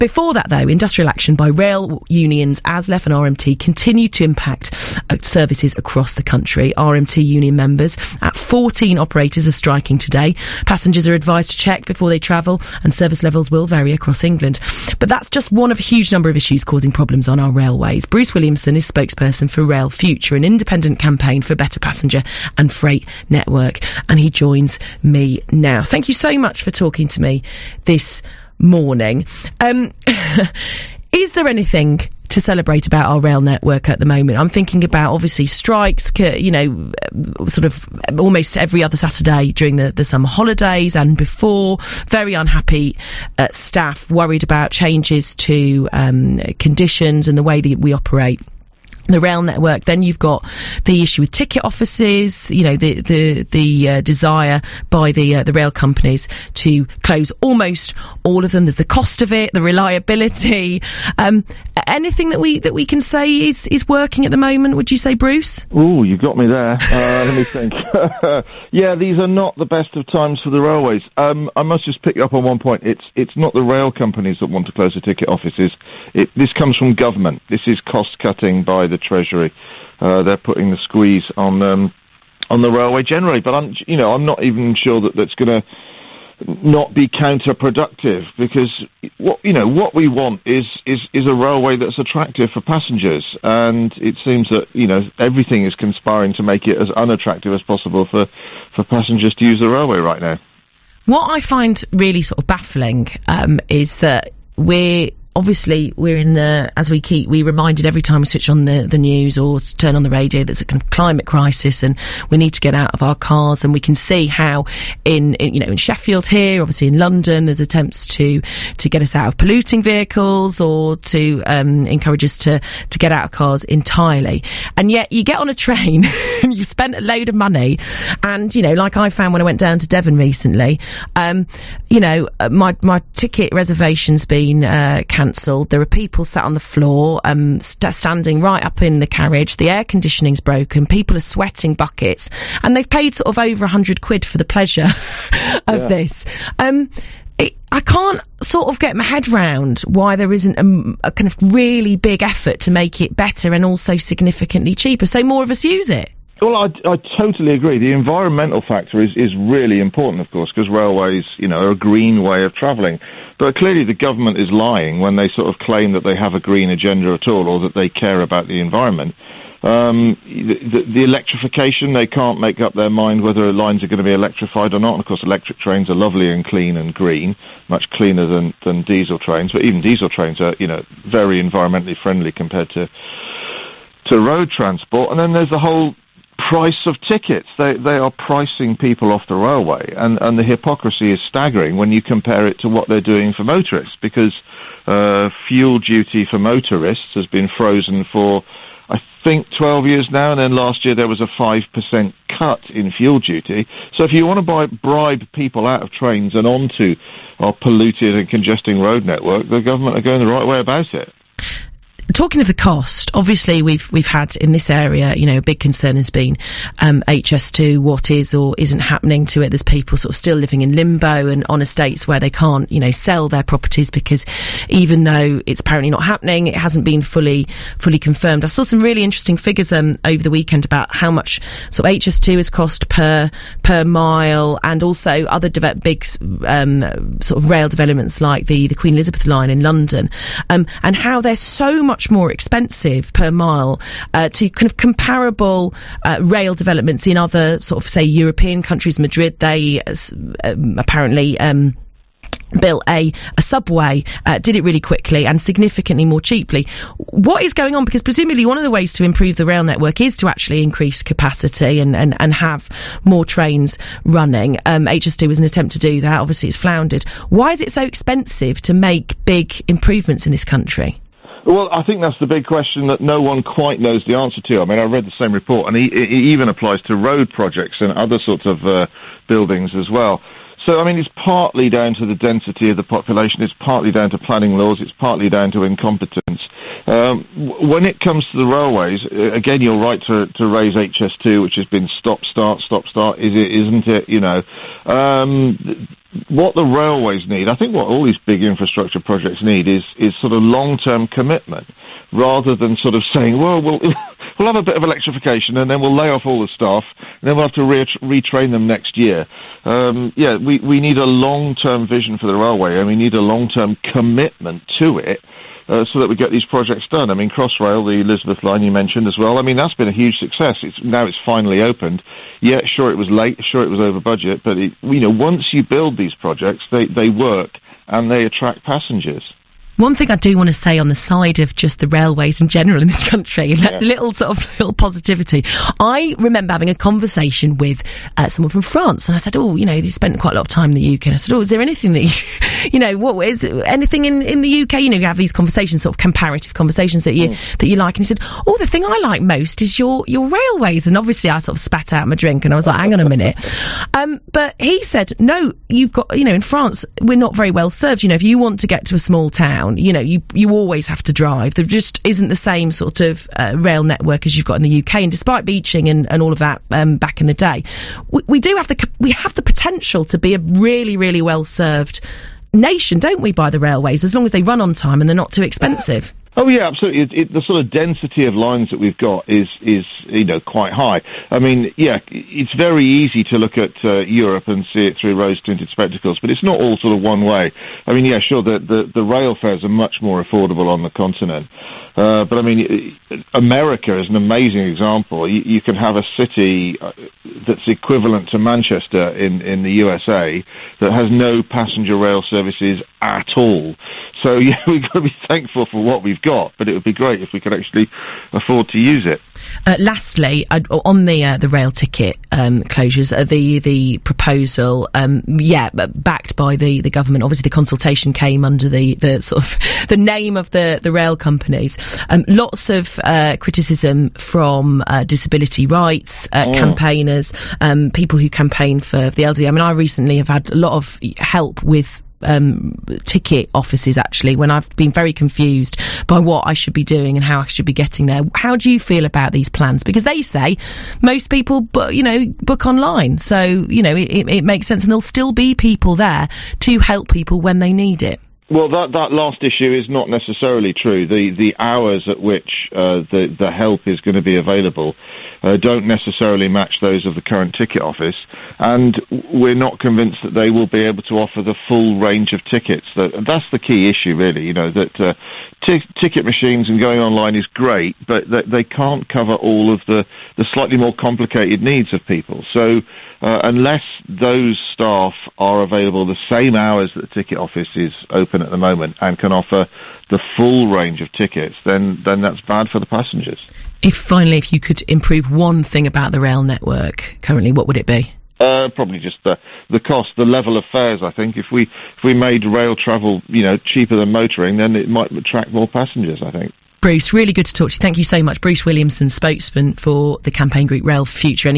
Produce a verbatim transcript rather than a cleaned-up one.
Before that, though, industrial action by rail unions, ASLEF and R M T, continued to impact uh, services across the country. R M T union members at fourteen operators are striking today. Passengers are advised to check before they travel, and service levels will vary across England. But that's just one of a huge number of issues causing problems on our railways. Bruce Williamson is spokesperson for Rail Future, an independent campaign for better passenger and freight network, and he joins me now. Thank you so much for talking to me this morning. Um, is there anything to celebrate about our rail network at the moment? I'm thinking about, obviously, strikes, you know, sort of almost every other Saturday during the, the summer holidays and before. Very unhappy uh, staff, worried about changes to um, conditions and the way that we operate the rail network. Then you've got the issue with ticket offices, you know, the the the uh, desire by the uh, the rail companies to close almost all of them. There's the cost of it, the reliability. Um, anything that we that we can say is is working at the moment? Would you say, Bruce? Oh, you got me there. Uh, let me think. Yeah, these are not the best of times for the railways. Um, I must just pick up on one point. It's it's not the rail companies that want to close the ticket offices. It, this comes from government. This is cost cutting by the Treasury. Uh, they're putting the squeeze on um, on the railway generally, but I'm, you know, I'm not even sure that that's going to not be counterproductive, because what you know what we want is is is a railway that's attractive for passengers, and it seems that you know everything is conspiring to make it as unattractive as possible for for passengers to use the railway right now. What I find really sort of baffling um, is that we're obviously we're in the, as we keep, we reminded every time we switch on the, the news or turn on the radio, there's a kind of climate crisis and we need to get out of our cars. And we can see how in, in you know, in Sheffield here, obviously in London, there's attempts to, to get us out of polluting vehicles or to, um, encourage us to, to get out of cars entirely. And yet you get on a train and you've spent a load of money. And, you know, like I found when I went down to Devon recently, um, you know, my, my ticket reservation's been, uh, cancelled. There are people sat on the floor, um, st- standing right up in the carriage. The air conditioning's broken. People are sweating buckets, and they've paid sort of over a hundred quid for the pleasure of yeah. this. Um, it, I can't sort of get my head round why there isn't a, a kind of really big effort to make it better and also significantly cheaper, so more of us use it. Well, I, I totally agree. The environmental factor is, is really important, of course, because railways, you know, are a green way of travelling. But clearly the government is lying when they sort of claim that they have a green agenda at all, or that they care about the environment. Um, the, the electrification, they can't make up their mind whether lines are going to be electrified or not. And of course, electric trains are lovely and clean and green, much cleaner than, than diesel trains. But even diesel trains are, you know, very environmentally friendly compared to to road transport. And then there's the whole price of tickets. They they are pricing people off the railway, and, and the hypocrisy is staggering when you compare it to what they're doing for motorists, because uh, fuel duty for motorists has been frozen for, I think, twelve years now, and then last year there was a five percent cut in fuel duty. So if you want to buy, bribe people out of trains and onto our polluted and congesting road network, the government are going the right way about it. Talking of the cost, obviously we've we've had in this area, you know, a big concern has been um, H S two, what is or isn't happening to it. There's people sort of still living in limbo and on estates where they can't, you know, sell their properties because even though it's apparently not happening, it hasn't been fully fully confirmed. I saw some really interesting figures um, over the weekend about how much sort of H S two has cost per per mile, and also other de- big um, sort of rail developments like the the Queen Elizabeth line in London, um, and how they're so much more expensive per mile uh, to kind of comparable uh, rail developments in other sort of, say, European countries. Madrid, they uh, um, apparently um, built a, a subway, uh, did it really quickly and significantly more cheaply. What is going on? Because presumably one of the ways to improve the rail network is to actually increase capacity and, and, and have more trains running. Um, H S two was an attempt to do that. Obviously it's floundered. Why is it so expensive to make big improvements in this country? Well, I think that's the big question that no one quite knows the answer to. I mean, I read the same report, and it, it even applies to road projects and other sorts of uh, buildings as well. So, I mean, it's partly down to the density of the population, it's partly down to planning laws, it's partly down to incompetence. Um, when it comes to the railways, again, you're right to, to raise H S two, which has been stop, start, stop, start, is it, isn't it? You know, um, what the railways need, I think what all these big infrastructure projects need is, is sort of long-term commitment, rather than sort of saying, well, we'll, we'll have a bit of electrification and then we'll lay off all the staff and then we'll have to re- retrain them next year. Um, yeah, we, we need a long-term vision for the railway, and we need a long-term commitment to it. Uh, so that we get these projects done. I mean, Crossrail, the Elizabeth line you mentioned as well, I mean, that's been a huge success. It's, now it's finally opened. Yeah, sure, it was late, sure, it was over budget, but, it, you know, once you build these projects, they, they work and they attract passengers. One thing I do want to say on the side of just the railways in general in this country, and yeah. little sort of little positivity. I remember having a conversation with uh, someone from France, and I said, "Oh, you know, you spent quite a lot of time in the U K." And I said, "Oh, is there anything that you, you know, what is anything in, in the U K? You know, you have these conversations, sort of comparative conversations that you mm. that you like." And he said, "Oh, the thing I like most is your your railways." And obviously, I sort of spat out my drink, and I was like, "Hang on a minute." Um, but he said, "No, you've got, you know, in France, we're not very well served. You know, if you want to get to a small town, you know, you you always have to drive. There just isn't the same sort of uh, rail network as you've got in the U K. And despite beaching and, and all of that um, back in the day, we, we do have the we have the potential to be a really, really well served nation, don't we, by the railways, as long as they run on time and they're not too expensive." Oh yeah, absolutely. It, it, the sort of density of lines that we've got is, is you know, quite high. I mean, yeah, it's very easy to look at uh, Europe and see it through rose-tinted spectacles, but it's not all sort of one way. I mean, yeah, sure, the, the, the rail fares are much more affordable on the continent. Uh, but I mean, America is an amazing example. You, you can have a city that's equivalent to Manchester in, in the U S A that has no passenger rail services at all. So yeah, we've got to be thankful for what we've got, but it would be great if we could actually afford to use it. Uh, lastly, uh, on the uh, the rail ticket um, closures, uh, the the proposal, um, yeah, backed by the, the government. Obviously, the consultation came under the, the sort of the name of the, the rail companies. Um, lots of uh, criticism from uh, disability rights uh, oh. campaigners, um, people who campaign for the elderly. I mean, I recently have had a lot of help with Um, ticket offices, actually, when I've been very confused by what I should be doing and how I should be getting there. How do you feel about these plans? Because they say most people, bu- you know, book online, so you know it, it makes sense, and there'll still be people there to help people when they need it. Well, that that last issue is not necessarily true. The the hours at which uh, the the help is going to be available uh, don't necessarily match those of the current ticket office, and we're not convinced that they will be able to offer the full range of tickets. That that's the key issue, really. You know, that uh, t- ticket machines and going online is great, but that they can't cover all of the the slightly more complicated needs of people. So uh, unless those staff are available the same hours that the ticket office is open at the moment and can offer the full range of tickets, then then that's bad for the passengers. If finally, if you could improve one thing about the rail network currently, what would it be? Uh, probably just the the cost, the level of fares. I think if we if we made rail travel, you know, cheaper than motoring, then it might attract more passengers, I think. Bruce, really good to talk to you. Thank you so much. Bruce Williamson, spokesman for the campaign group Rail Future.